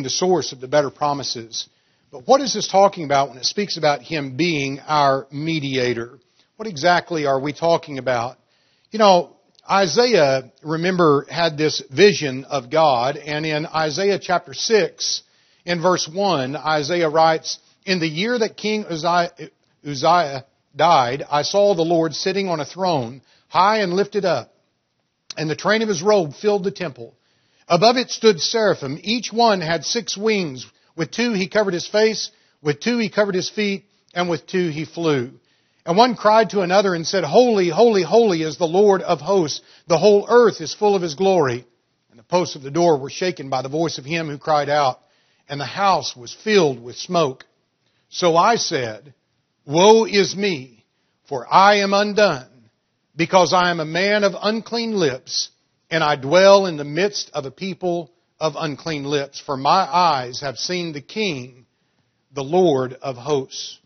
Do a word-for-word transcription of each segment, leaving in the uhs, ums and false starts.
the source of the better promises. But what is this talking about when it speaks about Him being our mediator? What exactly are we talking about? You know, Isaiah, remember, had this vision of God, and in Isaiah chapter six, in verse one, Isaiah writes, "In the year that King Uzziah, Uzziah died, I saw the Lord sitting on a throne, high and lifted up, and the train of His robe filled the temple. Above it stood seraphim. Each one had six wings. With two He covered His face, with two He covered His feet, and with two He flew. And one cried to another and said, Holy, holy, holy is the Lord of hosts. The whole earth is full of His glory. And the posts of the door were shaken by the voice of Him who cried out, and the house was filled with smoke. So I said, Woe is me, for I am undone, because I am a man of unclean lips, and I dwell in the midst of a people of unclean lips. For my eyes have seen the King, the Lord of hosts."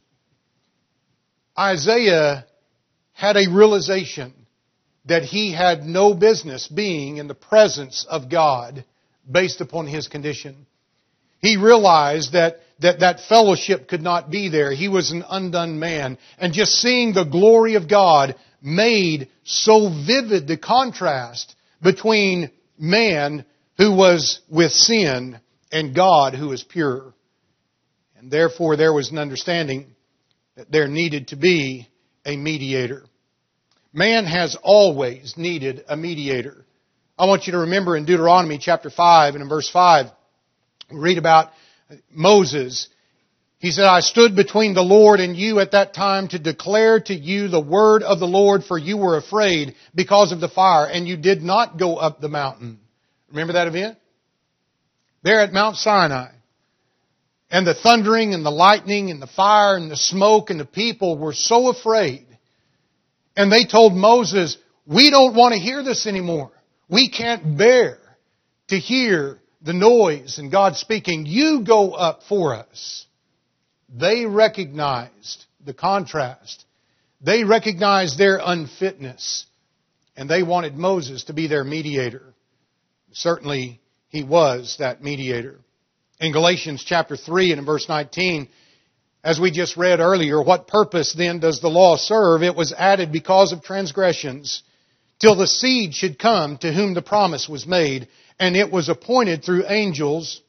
Isaiah had a realization that he had no business being in the presence of God based upon his condition. He realized that that, that fellowship could not be there. He was an undone man. And just seeing the glory of God made so vivid the contrast between man who was with sin and God who is pure. And therefore there was an understanding that there needed to be a mediator. Man has always needed a mediator. I want you to remember in Deuteronomy chapter five and in verse five, we read about Moses. He said, I stood between the Lord and you at that time to declare to you the word of the Lord, for you were afraid because of the fire, and you did not go up the mountain. Remember that event? There at Mount Sinai. And the thundering and the lightning and the fire and the smoke and the people were so afraid. And they told Moses, we don't want to hear this anymore. We can't bear to hear the noise and God speaking. You go up for us. They recognized the contrast. They recognized their unfitness. And they wanted Moses to be their mediator. Certainly, he was that mediator. In Galatians chapter three and in verse nineteen, as we just read earlier, what purpose then does the law serve? It was added because of transgressions, till the seed should come to whom the promise was made, and it was appointed through angels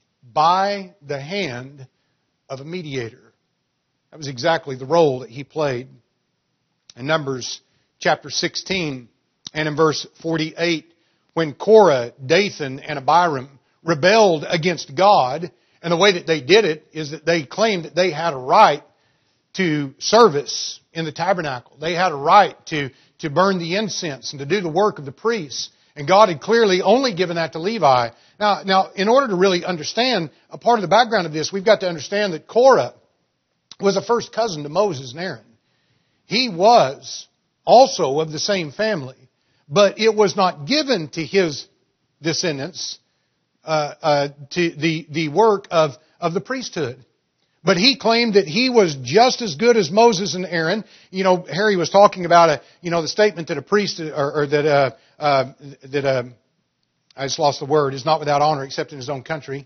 by the hand of a mediator. That was exactly the role that he played. In Numbers chapter sixteen and in verse forty-eight, when Korah, Dathan, and Abiram rebelled against God, and the way that they did it is that they claimed that they had a right to service in the tabernacle. They had a right to, to burn the incense and to do the work of the priests. And God had clearly only given that to Levi. Now, now, in order to really understand a part of the background of this, we've got to understand that Korah was a first cousin to Moses and Aaron. He was also of the same family, but it was not given to his descendants Uh, uh, to the, the work of, of the priesthood. But he claimed that he was just as good as Moses and Aaron. You know, Harry was talking about a, you know, the statement that a priest, or, or that, uh, uh, that, uh, I just lost the word, is not without honor except in his own country.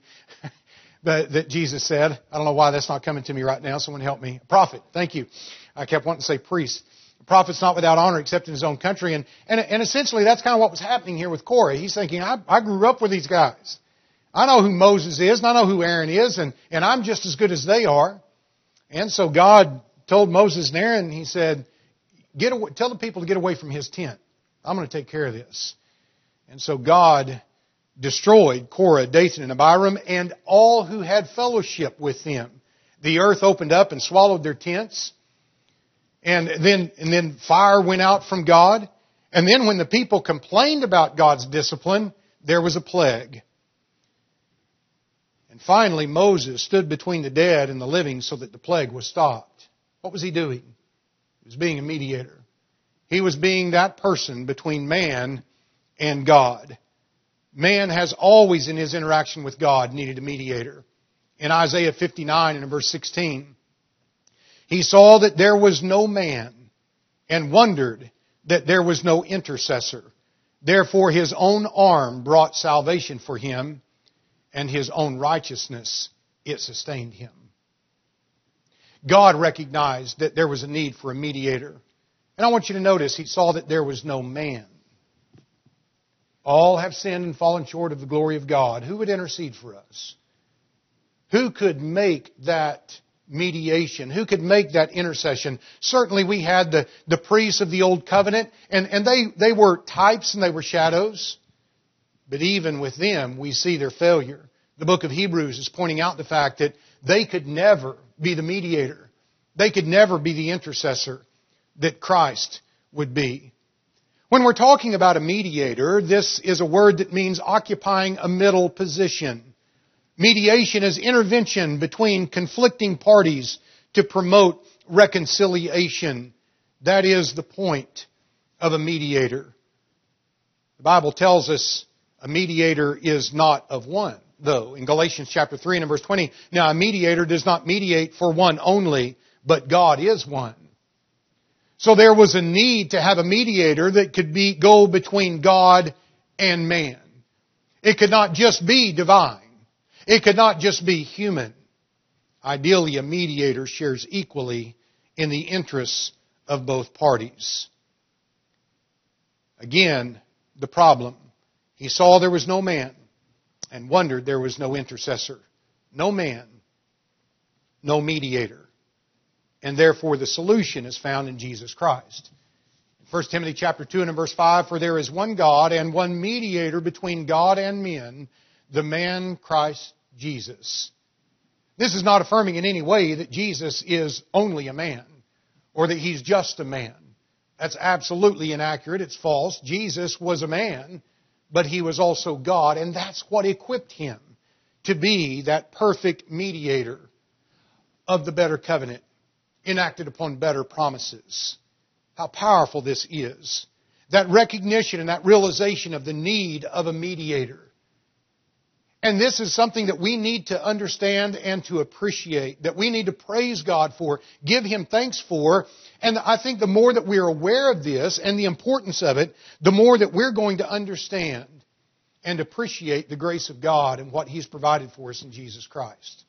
But that Jesus said. I don't know why that's not coming to me right now. Someone help me. A prophet. Thank you. I kept wanting to say priest. A prophet's not without honor except in his own country. And, and, and essentially that's kind of what was happening here with Korah. He's thinking, I, I grew up with these guys. I know who Moses is, and I know who Aaron is, and, and I'm just as good as they are. And so God told Moses and Aaron, He said, "Get away, tell the people to get away from his tent. I'm going to take care of this." And so God destroyed Korah, Dathan, and Abiram, and all who had fellowship with them. The earth opened up and swallowed their tents. And then, and then fire went out from God. And then when the people complained about God's discipline, there was a plague. And finally, Moses stood between the dead and the living so that the plague was stopped. What was he doing? He was being a mediator. He was being that person between man and God. Man has always, in his interaction with God, needed a mediator. In Isaiah fifty-nine and in verse sixteen, he saw that there was no man and wondered that there was no intercessor. Therefore, his own arm brought salvation for him, and His own righteousness, it sustained Him. God recognized that there was a need for a mediator. And I want you to notice, He saw that there was no man. All have sinned and fallen short of the glory of God. Who would intercede for us? Who could make that mediation? Who could make that intercession? Certainly we had the, the priests of the Old Covenant, and, and they, they were types and they were shadows. But even with them, we see their failure. The book of Hebrews is pointing out the fact that they could never be the mediator. They could never be the intercessor that Christ would be. When we're talking about a mediator, this is a word that means occupying a middle position. Mediation is intervention between conflicting parties to promote reconciliation. That is the point of a mediator. The Bible tells us a mediator is not of one, though. In Galatians chapter three and verse twenty, now a mediator does not mediate for one only, but God is one. So there was a need to have a mediator that could be go between God and man. It could not just be divine. It could not just be human. Ideally, a mediator shares equally in the interests of both parties. Again, the problem. He saw there was no man and wondered there was no intercessor. No man, no mediator. And therefore the solution is found in Jesus Christ. First Timothy chapter two and verse five, for there is one God and one mediator between God and men, the man Christ Jesus. This is not affirming in any way that Jesus is only a man or that He's just a man. That's absolutely inaccurate. It's false. Jesus was a man, but He was also God, and that's what equipped Him to be that perfect mediator of the better covenant, enacted upon better promises. How powerful this is. That recognition and that realization of the need of a mediator. And this is something that we need to understand and to appreciate, that we need to praise God for, give Him thanks for. And I think the more that we're aware of this and the importance of it, the more that we're going to understand and appreciate the grace of God and what He's provided for us in Jesus Christ.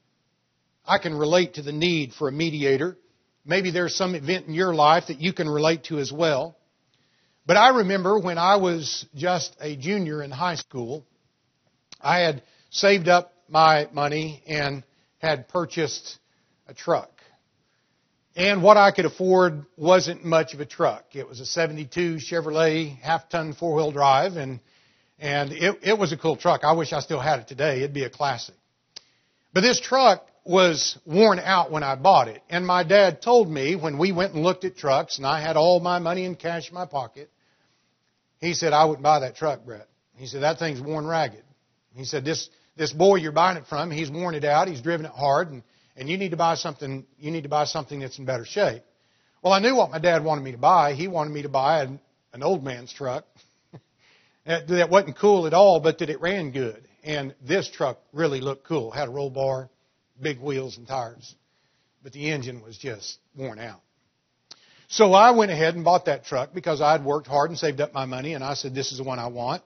I can relate to the need for a mediator. Maybe there's some event in your life that you can relate to as well. But I remember when I was just a junior in high school, I had saved up my money and had purchased a truck. And what I could afford wasn't much of a truck. It was a seventy-two Chevrolet half-ton four-wheel drive, and and it, it was a cool truck. I wish I still had it today. It'd be a classic. But this truck was worn out when I bought it. And my dad told me when we went and looked at trucks and I had all my money in cash in my pocket, he said, I wouldn't buy that truck, Brett. He said, that thing's worn ragged. He said, this this boy you're buying it from, he's worn it out, he's driven it hard, and, and you need to buy something, you need to buy something that's in better shape. Well, I knew what my dad wanted me to buy. He wanted me to buy an, an old man's truck that wasn't cool at all, but that it ran good. And this truck really looked cool. Had a roll bar, big wheels and tires. But the engine was just worn out. So I went ahead and bought that truck because I had worked hard and saved up my money, and I said, this is the one I want.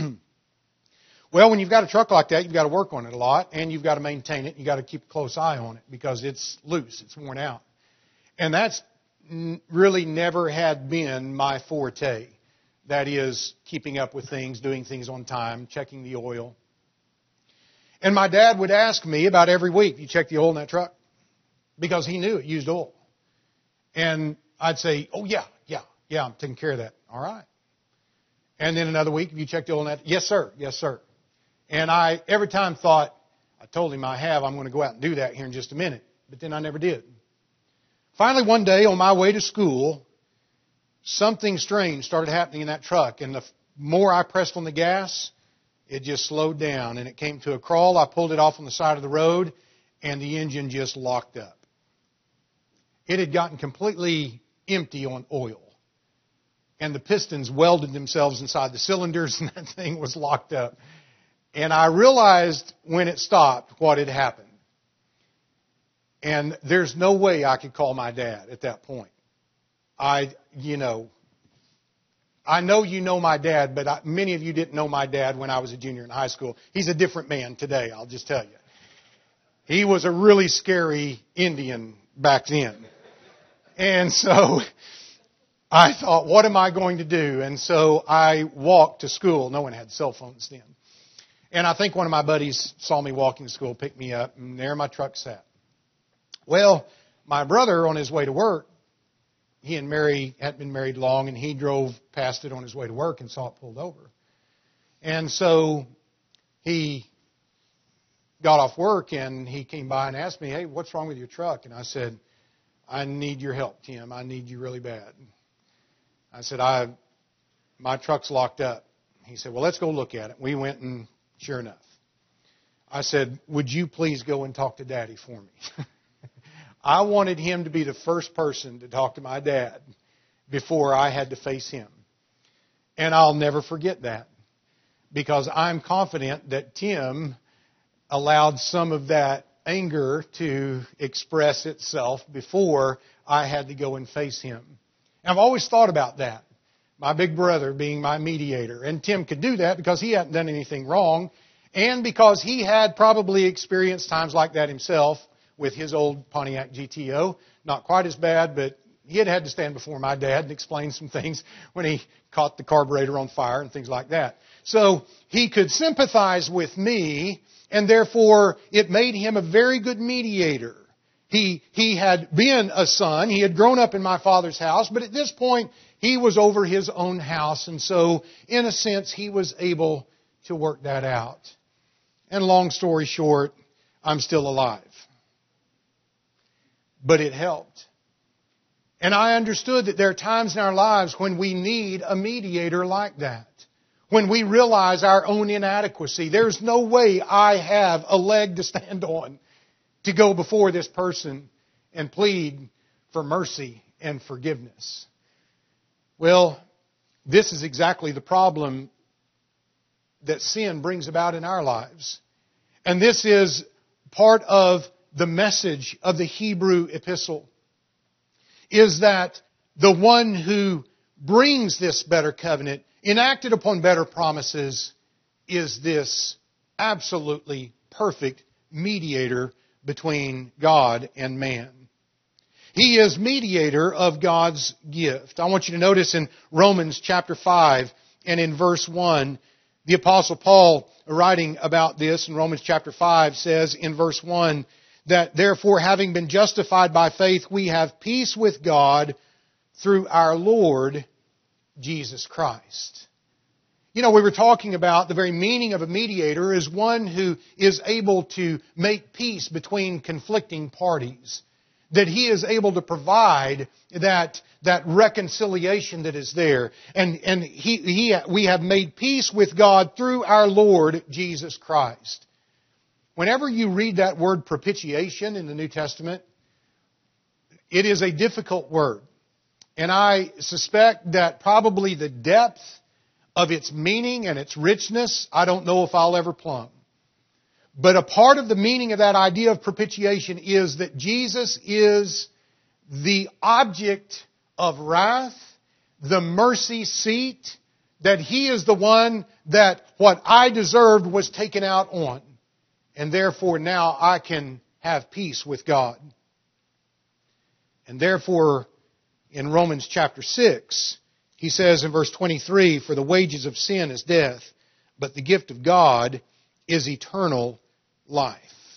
Well, when you've got a truck like that, you've got to work on it a lot, and you've got to maintain it. You've got to keep a close eye on it because it's loose. It's worn out. And that's really never had been my forte. That is, keeping up with things, doing things on time, checking the oil. And my dad would ask me about every week, you check the oil in that truck? Because he knew it used oil. And I'd say, oh, yeah, yeah, yeah, I'm taking care of that. All right. And then another week, have you checked the oil in that? Yes, sir. Yes, sir. And I every time thought, I told him I have, I'm going to go out and do that here in just a minute. But then I never did. Finally, one day on my way to school, something strange started happening in that truck. And the more I pressed on the gas, it just slowed down. And it came to a crawl. I pulled it off on the side of the road, and the engine just locked up. It had gotten completely empty on oil. And the pistons welded themselves inside the cylinders, and that thing was locked up. And I realized when it stopped what had happened. And there's no way I could call my dad at that point. I, you know, I know you know my dad, but I, many of you didn't know my dad when I was a junior in high school. He's a different man today, I'll just tell you. He was a really scary Indian back then. And so I thought, what am I going to do? And so I walked to school. No one had cell phones then. And I think one of my buddies saw me walking to school, picked me up, and there my truck sat. Well, my brother on his way to work, he and Mary hadn't been married long, and he drove past it on his way to work and saw it pulled over. And so he got off work, and he came by and asked me, hey, what's wrong with your truck? And I said, I need your help, Tim. I need you really bad. I said, I, my truck's locked up. He said, well, let's go look at it. We went, and sure enough. I said, would you please go and talk to Daddy for me? I wanted him to be the first person to talk to my dad before I had to face him. And I'll never forget that, because I'm confident that Tim allowed some of that anger to express itself before I had to go and face him. And I've always thought about that. My big brother being my mediator. And Tim could do that because he hadn't done anything wrong, and because he had probably experienced times like that himself with his old Pontiac G T O. Not quite as bad, but he had had to stand before my dad and explain some things when he caught the carburetor on fire and things like that. So he could sympathize with me, and therefore it made him a very good mediator. He, he had been a son. He had grown up in my father's house, but at this point he was over his own house, and so in a sense he was able to work that out. And long story short, I'm still alive. But it helped. And I understood that there are times in our lives when we need a mediator like that. When we realize our own inadequacy. There's no way I have a leg to stand on to go before this person and plead for mercy and forgiveness. Well, this is exactly the problem that sin brings about in our lives. And this is part of the message of the Hebrew epistle, is that the one who brings this better covenant, enacted upon better promises, is this absolutely perfect mediator between God and man. He is mediator of God's gift. I want you to notice in Romans chapter five and in verse one, the Apostle Paul, writing about this in Romans chapter five, says in verse one, that therefore, having been justified by faith, we have peace with God through our Lord Jesus Christ. You know, we were talking about the very meaning of a mediator is one who is able to make peace between conflicting parties. That he is able to provide that, that reconciliation that is there. And, and he, he, we have made peace with God through our Lord Jesus Christ. Whenever you read that word propitiation in the New Testament, it is a difficult word. And I suspect that probably the depth of its meaning and its richness, I don't know if I'll ever plumb. But a part of the meaning of that idea of propitiation is that Jesus is the object of wrath, the mercy seat, that He is the one that what I deserved was taken out on. And therefore now I can have peace with God. And therefore, in Romans chapter six, he says in verse twenty-three, for the wages of sin is death, but the gift of God is eternal life.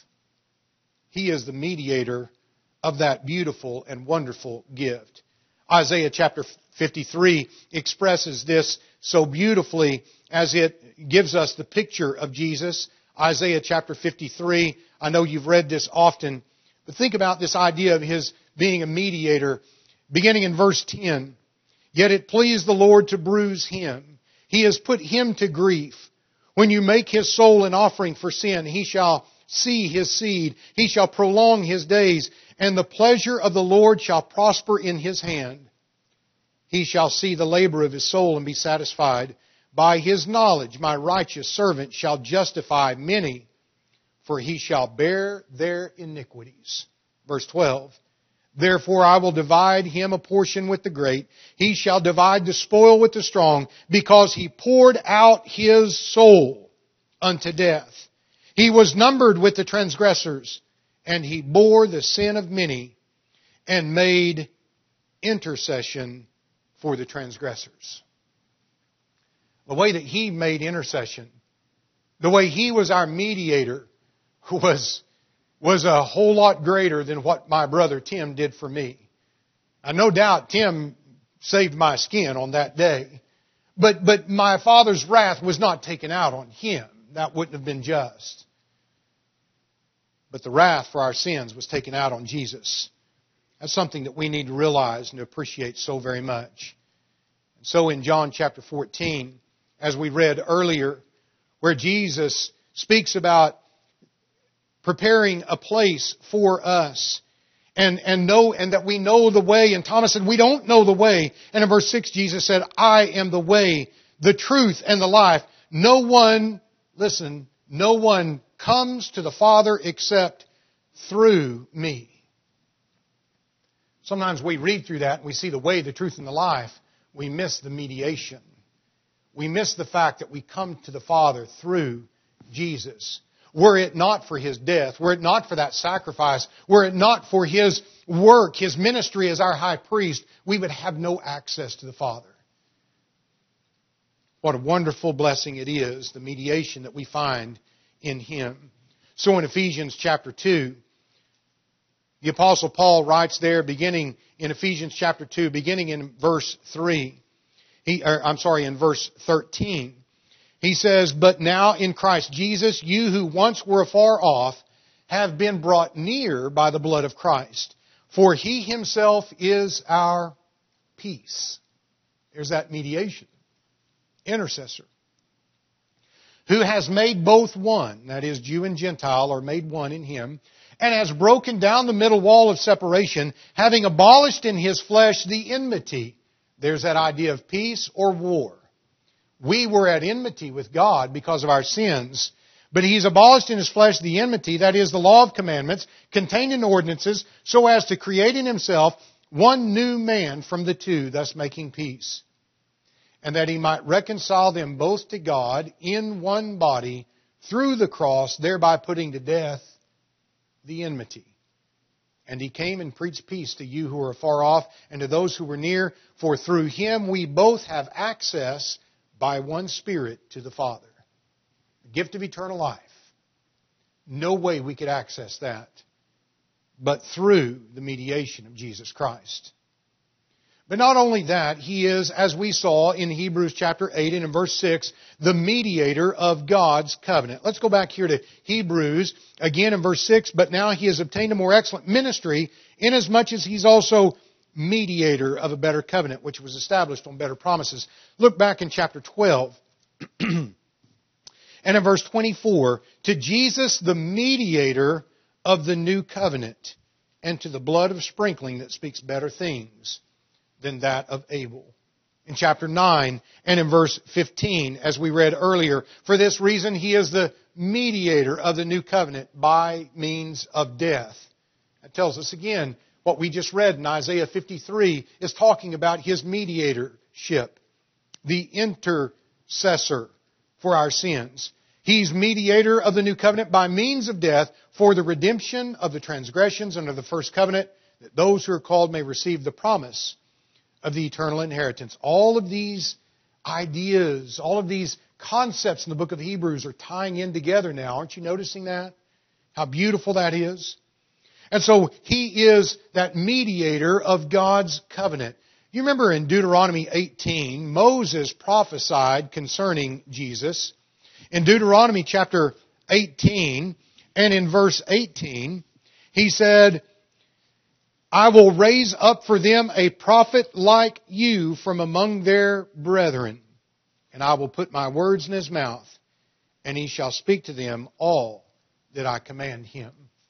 He is the mediator of that beautiful and wonderful gift. Isaiah chapter fifty-three expresses this so beautifully as it gives us the picture of Jesus. Isaiah chapter fifty-three, I know you've read this often, but think about this idea of His being a mediator. Beginning in verse ten, yet it pleased the Lord to bruise Him. He has put Him to grief. When you make His soul an offering for sin, He shall see His seed. He shall prolong His days, and the pleasure of the Lord shall prosper in His hand. He shall see the labor of His soul and be satisfied. By His knowledge my righteous servant shall justify many, for he shall bear their iniquities. Verse twelve, Therefore I will divide him a portion with the great. He shall divide the spoil with the strong, because he poured out his soul unto death. He was numbered with the transgressors, and he bore the sin of many, and made intercession for the transgressors. The way that he made intercession, the way he was our mediator, was was a whole lot greater than what my brother Tim did for me. And no doubt Tim saved my skin on that day. But, but my Father's wrath was not taken out on him. That wouldn't have been just. But the wrath for our sins was taken out on Jesus. That's something that we need to realize and to appreciate so very much. And so in John chapter fourteen, as we read earlier, where Jesus speaks about preparing a place for us, and and know and that we know the way. And Thomas said, we don't know the way. And in verse six, Jesus said, I am the way, the truth, and the life. No one, listen, no one comes to the Father except through me. Sometimes we read through that and we see the way, the truth, and the life. We miss the mediation. We miss the fact that we come to the Father through Jesus. Were it not for His death, were it not for that sacrifice, were it not for His work, His ministry as our high priest, we would have no access to the Father. What a wonderful blessing it is, the mediation that we find in Him. So in Ephesians chapter two, the Apostle Paul writes there, beginning in Ephesians chapter two, beginning in verse three, he, or, I'm sorry, in verse thirteen. He says, but now in Christ Jesus, you who once were afar off have been brought near by the blood of Christ. For He Himself is our peace. There's that mediation. Intercessor. Who has made both one, that is, Jew and Gentile are made one in Him, and has broken down the middle wall of separation, having abolished in His flesh the enmity. There's that idea of peace or war. We were at enmity with God because of our sins, but He's abolished in His flesh the enmity, that is, the law of commandments, contained in ordinances, so as to create in Himself one new man from the two, thus making peace. And that He might reconcile them both to God in one body through the cross, thereby putting to death the enmity. And He came and preached peace to you who are far off and to those who were near, for through Him we both have access by one Spirit to the Father. The gift of eternal life. No way we could access that but through the mediation of Jesus Christ. But not only that, He is, as we saw in Hebrews chapter eight and in verse six, the mediator of God's covenant. Let's go back here to Hebrews, again in verse six. But now He has obtained a more excellent ministry, inasmuch as He's also mediator of a better covenant, which was established on better promises. Look back in chapter twelve. And in verse twenty-four, to Jesus, the mediator of the new covenant, and to the blood of sprinkling that speaks better things than that of Abel. In chapter nine and in verse fifteen, as we read earlier, for this reason He is the mediator of the new covenant by means of death. That tells us again, what we just read in Isaiah fifty-three is talking about His mediatorship, the intercessor for our sins. He's mediator of the new covenant by means of death for the redemption of the transgressions under the first covenant, that those who are called may receive the promise of the eternal inheritance. All of these ideas, all of these concepts in the book of Hebrews are tying in together now. Aren't you noticing that? How beautiful that is? And so He is that mediator of God's covenant. You remember in Deuteronomy eighteen, Moses prophesied concerning Jesus. In Deuteronomy chapter eighteen and in verse eighteen, he said, I will raise up for them a prophet like you from among their brethren, and I will put my words in his mouth, and he shall speak to them all that I command him.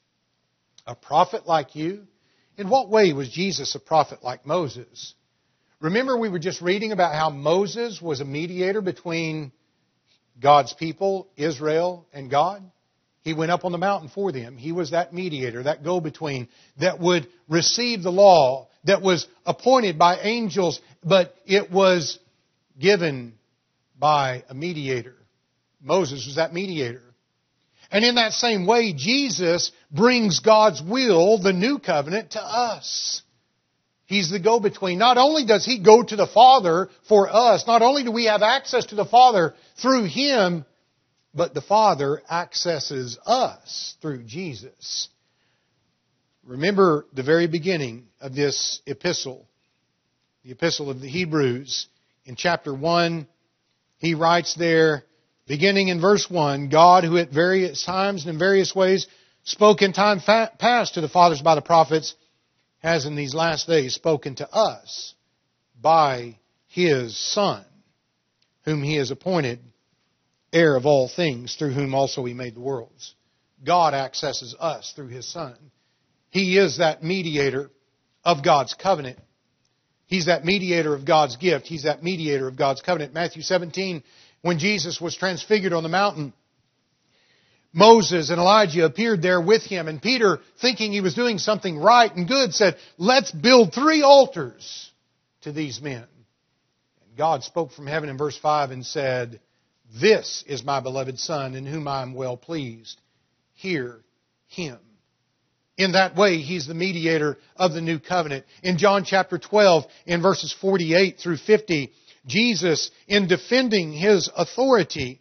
A prophet like you? In what way was Jesus a prophet like Moses? Remember, we were just reading about how Moses was a mediator between God's people, Israel, and God. He went up on the mountain for them. He was that mediator, that go-between that would receive the law, that was appointed by angels, but it was given by a mediator. Moses was that mediator. And in that same way, Jesus brings God's will, the new covenant, to us. He's the go-between. Not only does He go to the Father for us, not only do we have access to the Father through Him, but the Father accesses us through Jesus. Remember the very beginning of this epistle, the epistle of the Hebrews. In chapter one, he writes there, beginning in verse one, God, who at various times and in various ways spoke in time past to the fathers by the prophets, has in these last days spoken to us by His Son, whom He has appointed heir of all things, through whom also He made the worlds. God accesses us through His Son. He is that mediator of God's covenant. He's that mediator of God's gift. He's that mediator of God's covenant. Matthew seventeen, when Jesus was transfigured on the mountain, Moses and Elijah appeared there with Him, and Peter, thinking he was doing something right and good, said, let's build three altars to these men. And God spoke from heaven in verse five and said, this is my beloved Son, in whom I am well pleased. Hear Him. In that way, He's the mediator of the new covenant. In John chapter twelve, in verses forty-eight through fifty, Jesus, in defending His authority,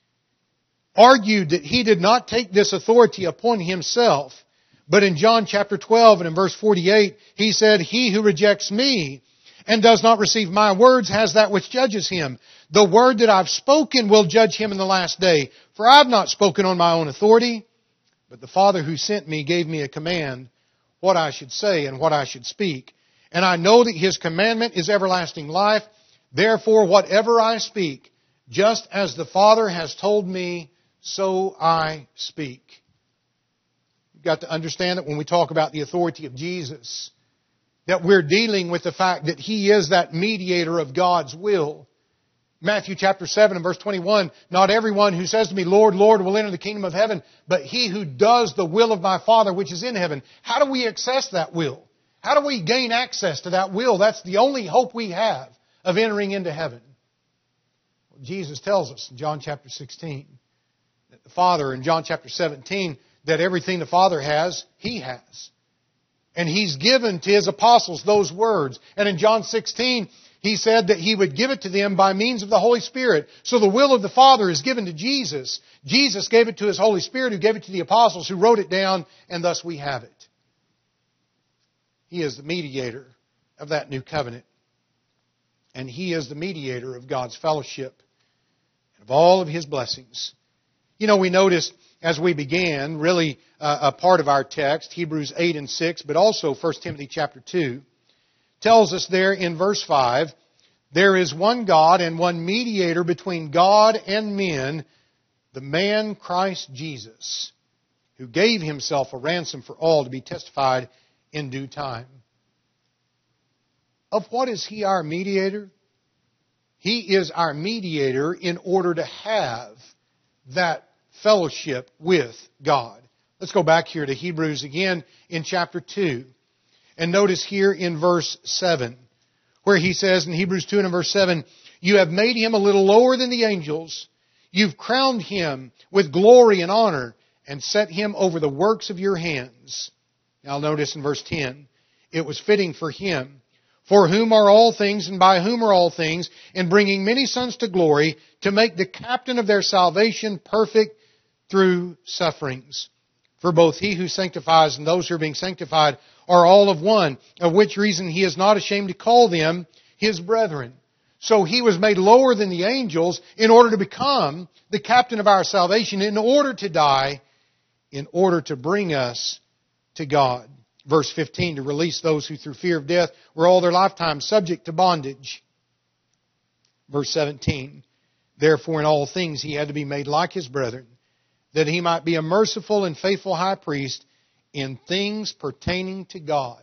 argued that He did not take this authority upon Himself. But in John chapter twelve and in verse forty-eight, He said, he who rejects Me and does not receive My words has that which judges him. The word that I've spoken will judge him in the last day. For I've not spoken on my own authority, but the Father who sent Me gave Me a command, what I should say and what I should speak. And I know that His commandment is everlasting life. Therefore, whatever I speak, just as the Father has told Me, so I speak. You've got to understand that when we talk about the authority of Jesus, that we're dealing with the fact that He is that mediator of God's will. Matthew chapter seven and verse twenty-one, not everyone who says to Me, Lord, Lord, will enter the kingdom of heaven, but he who does the will of My Father which is in heaven. How do we access that will? How do we gain access to that will? That's the only hope we have of entering into heaven. Well, Jesus tells us in John chapter sixteen that the Father, in John chapter seventeen, that everything the Father has, He has. And He's given to His apostles those words. And in John sixteen, He said that He would give it to them by means of the Holy Spirit. So the will of the Father is given to Jesus. Jesus gave it to His Holy Spirit, who gave it to the apostles, who wrote it down, and thus we have it. He is the mediator of that new covenant. And He is the mediator of God's fellowship and of all of His blessings. You know, we noticed as we began, really uh, a part of our text, Hebrews eight and six, but also First Timothy chapter two, tells us there in verse five, there is one God and one mediator between God and men, the man Christ Jesus, who gave Himself a ransom for all to be testified in due time. Of what is He our mediator? He is our mediator in order to have that fellowship with God. Let's go back here to Hebrews again in chapter two. And notice here in verse seven, where he says in Hebrews two and in verse seven, you have made Him a little lower than the angels. You've crowned Him with glory and honor and set Him over the works of your hands. Now notice in verse ten, it was fitting for Him, for whom are all things and by whom are all things, in bringing many sons to glory, to make the captain of their salvation perfect through sufferings. For both He who sanctifies and those who are being sanctified are all of one, of which reason He is not ashamed to call them His brethren. So He was made lower than the angels in order to become the captain of our salvation, in order to die, in order to bring us to God. Verse fifteen, to release those who through fear of death were all their lifetime subject to bondage. Verse seventeen, therefore in all things He had to be made like His brethren, that He might be a merciful and faithful high priest in things pertaining to God,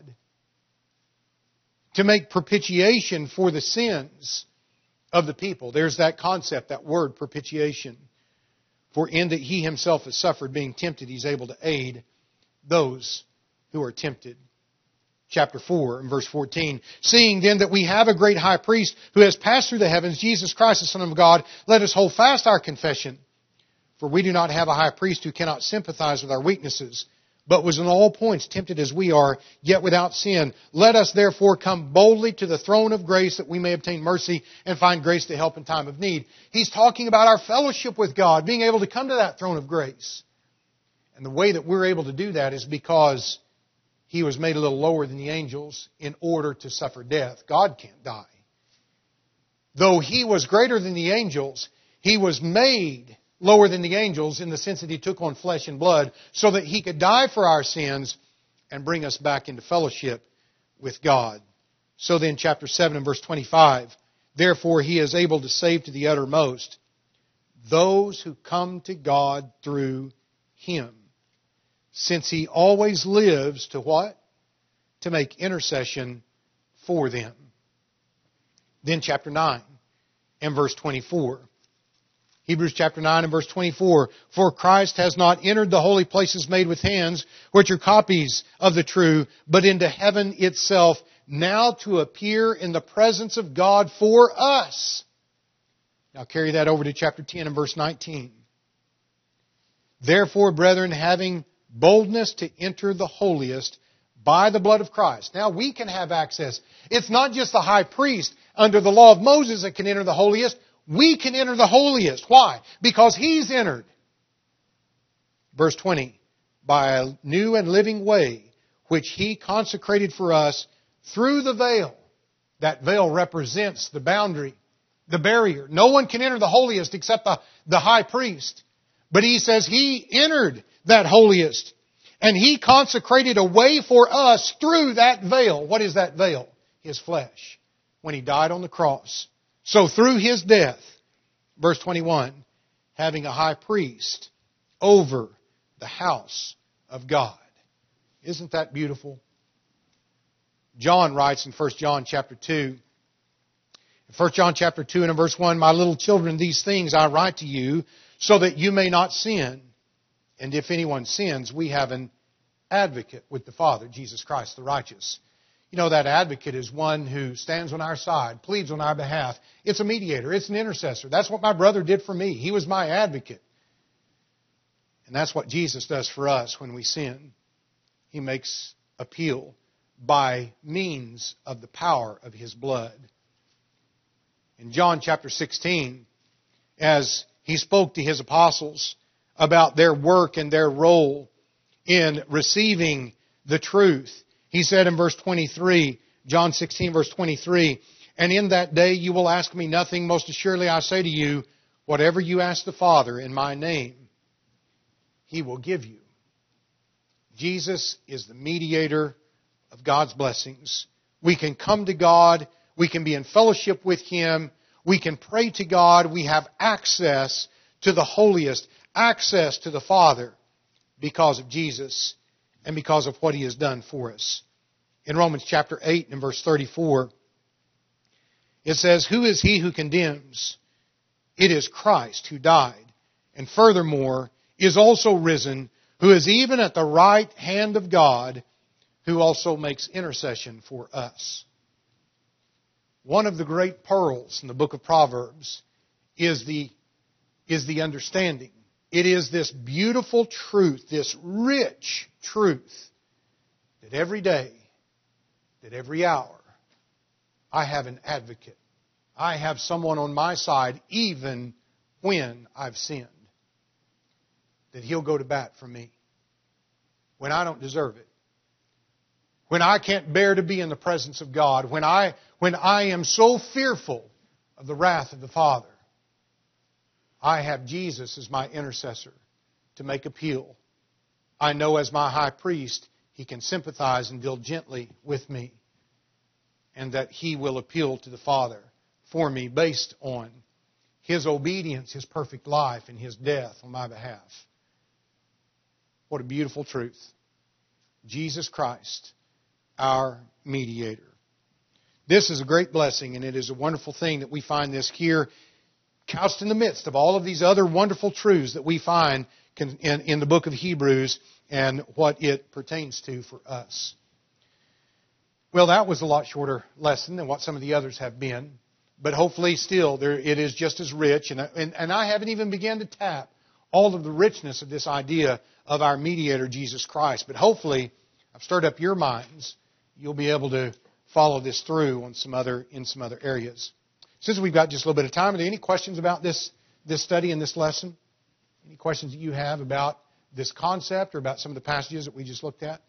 to make propitiation for the sins of the people. There's that concept, that word, propitiation. For in that He Himself has suffered being tempted, He's able to aid those who are tempted. Chapter four and verse fourteen. Seeing then that we have a great high priest who has passed through the heavens, Jesus Christ, the Son of God, let us hold fast our confession. For we do not have a high priest who cannot sympathize with our weaknesses, but was in all points tempted as we are, yet without sin. Let us therefore come boldly to the throne of grace that we may obtain mercy and find grace to help in time of need. He's talking about our fellowship with God, being able to come to that throne of grace. And the way that we're able to do that is because He was made a little lower than the angels in order to suffer death. God can't die. Though He was greater than the angels, He was made lower than the angels in the sense that He took on flesh and blood so that He could die for our sins and bring us back into fellowship with God. So then, chapter seven and verse twenty-five, therefore He is able to save to the uttermost those who come to God through Him, since He always lives to what? To make intercession for them. Then chapter nine and verse twenty-four. Hebrews chapter nine and verse twenty-four. For Christ has not entered the holy places made with hands, which are copies of the true, but into heaven itself, now to appear in the presence of God for us. Now carry that over to chapter ten and verse nineteen. Therefore, brethren, having boldness to enter the holiest by the blood of Christ. Now we can have access. It's not just the high priest under the law of Moses that can enter the holiest. We can enter the holiest. Why? Because He's entered. Verse twenty. By a new and living way, which He consecrated for us through the veil. That veil represents the boundary, the barrier. No one can enter the holiest except the, the high priest. But He says He entered that holiest. And He consecrated a way for us through that veil. What is that veil? His flesh. When He died on the cross. So through His death, verse twenty-one, having a high priest over the house of God. Isn't that beautiful? John writes in First John chapter two. In First John chapter two and in verse one, my little children, these things I write to you so that you may not sin. And if anyone sins, we have an advocate with the Father, Jesus Christ the righteous. You know, that advocate is one who stands on our side, pleads on our behalf. It's a mediator. It's an intercessor. That's what my brother did for me. He was my advocate. And that's what Jesus does for us when we sin. He makes appeal by means of the power of His blood. In John chapter sixteen, as He spoke to His apostles about their work and their role in receiving the truth, He said in verse twenty-three, John sixteen verse twenty-three, and in that day you will ask me nothing. Most assuredly I say to you, whatever you ask the Father in my name, He will give you. Jesus is the mediator of God's blessings. We can come to God. We can be in fellowship with Him. We can pray to God. We have access to the holiest, access to the Father because of Jesus and because of what He has done for us. In Romans chapter eight and verse thirty-four, it says, who is he who condemns? It is Christ who died, and furthermore is also risen, who is even at the right hand of God, who also makes intercession for us. One of the great pearls in the book of Proverbs is the, is the understanding. It is this beautiful truth, this rich truth, that every day, that every hour, I have an advocate. I have someone on my side even when I've sinned. That He'll go to bat for me. When I don't deserve it. When I can't bear to be in the presence of God. When I, when I am so fearful of the wrath of the Father. I have Jesus as my intercessor to make appeal. I know as my high priest, He can sympathize and deal gently with me. And that He will appeal to the Father for me based on His obedience, His perfect life, and His death on my behalf. What a beautiful truth. Jesus Christ, our mediator. This is a great blessing, and it is a wonderful thing that we find this here couched in the midst of all of these other wonderful truths that we find in, in the book of Hebrews and what it pertains to for us. Well, that was a lot shorter lesson than what some of the others have been. But hopefully still there it is just as rich. And, and, and I haven't even begun to tap all of the richness of this idea of our mediator, Jesus Christ. But hopefully I've stirred up your minds. You'll be able to follow this through on some other in some other areas. Since we've got just a little bit of time, are there any questions about this, this study and this lesson? Any questions that you have about this concept or about some of the passages that we just looked at?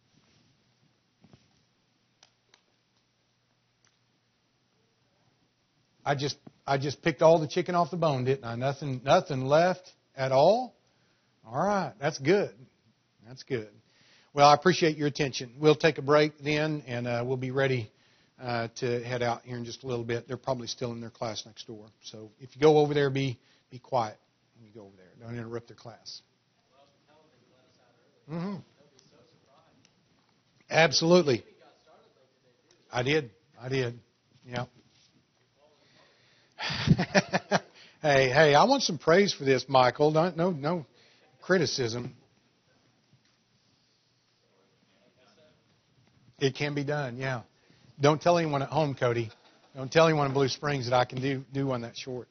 I just I just picked all the chicken off the bone, didn't I? Nothing nothing left at all? All right, that's good. That's good. Well, I appreciate your attention. We'll take a break then, and uh, we'll be ready uh, to head out here in just a little bit. They're probably still in their class next door. So if you go over there, be be quiet when you go over there. Don't interrupt their class. Mm-hmm. Absolutely. I did. I did. Yeah. hey, hey, I want some praise for this, Michael. Don't, no, no criticism. It can be done, yeah. Don't tell anyone at home, Cody. Don't tell anyone in Blue Springs that I can do do one that short.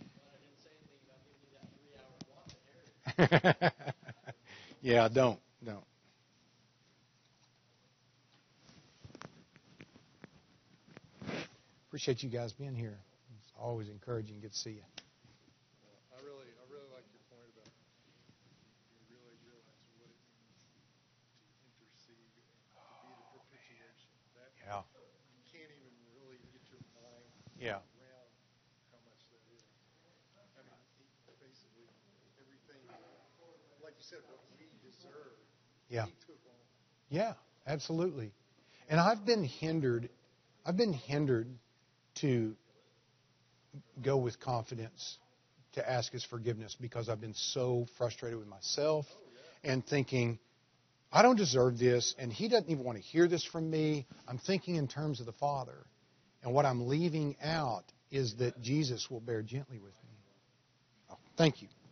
yeah, don't, don't. Appreciate you guys being here. It's always encouraging. Good to see you. I really, I really like your point about you really realize what it means to intercede and to be the propitiation. That, yeah. You can't even really get your mind yeah. around how much that is. I mean, basically everything, like you said, what we deserve, yeah. he took on. Yeah, absolutely. And I've been hindered, I've been hindered to go with confidence to ask His forgiveness because I've been so frustrated with myself and thinking, I don't deserve this, and He doesn't even want to hear this from me. I'm thinking in terms of the Father. And what I'm leaving out is that Jesus will bear gently with me. Oh, thank you.